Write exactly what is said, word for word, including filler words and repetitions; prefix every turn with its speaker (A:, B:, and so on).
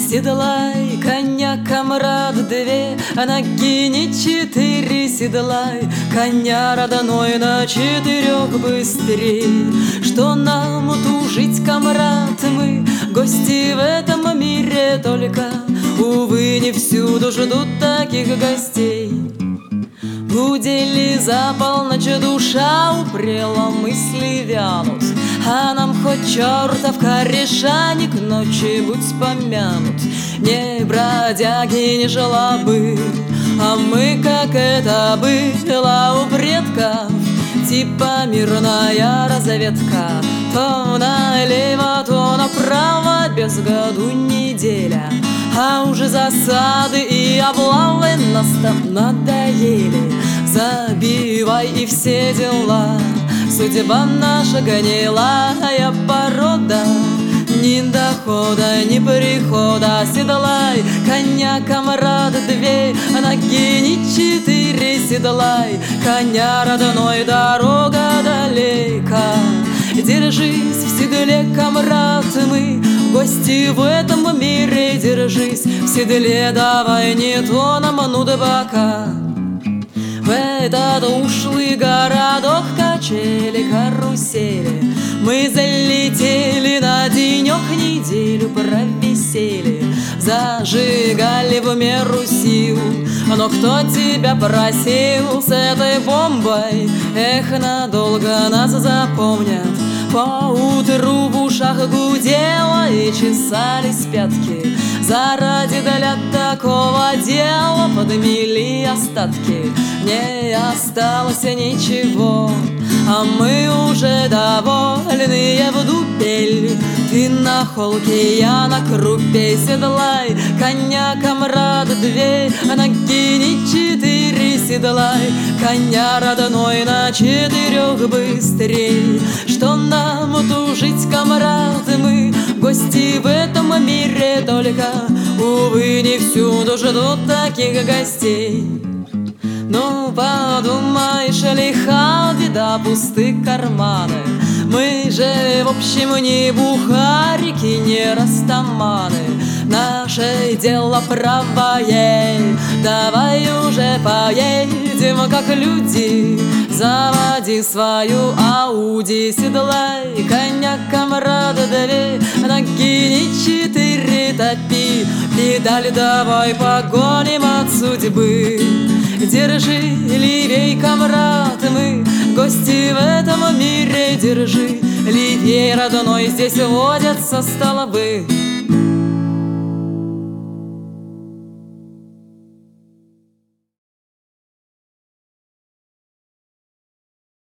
A: Седлай коня, комрад, две ноги, не четыре. Седлай коня, родной, на четырех быстрей. Что нам тужить, комрад, мы гости в этом мире, только, увы, не всюду ждут таких гостей. Будили за полночь, душа упрела, мысли вянут, а нам хоть чертов корешаник ночи будь помянут. Не бродяги, не жлобы, а мы, как это было у предков, типа мирная разведка. То налево, то направо, без году неделя, а уже засады и облавы нас там надоели. Забивай и все дела, судьба наша гнилая порода. Ни дохода, ни прихода. Седлай коня, комрад, две ноги, не четыре. Седлай коня, родной, дорога далека. Держись в седле, комрад, мы гости в этом мире. Держись в седле, давай, не то нам нуда бока. В этот ушлый городок качели, карусели мы залетели на денек, неделю провисели. Зажигали в меру сил, но кто тебя просил с этой бомбой? Эх, надолго нас запомнят. Поутру в ушах гудело и чесались пятки. Заради для такого дела подмели остатки. Не осталось ничего, а мы уже довольные в дупель. Ты на холке, я на крупе. Седлай коня, комрад, две ноги, не четыре. Седлай коня, родной, на четырех быстрей. Что нам тужить, комрад, мы гости в этом мире, только, увы, не всюду ждут таких гостей. Ну, подумаешь, лиха беда, пусты карманы. Мы же, в общем, не бухарики, не растаманы. Наше дело правое, давай уже поедем, как люди. Заводи свою Ауди. Седлай коня, комрад, две ноги, не четыре. Топи педаль, давай погоним от судьбы. Держи левей, комрад, мы гости в этом мире. Держи левей, родной, здесь водятся столбы.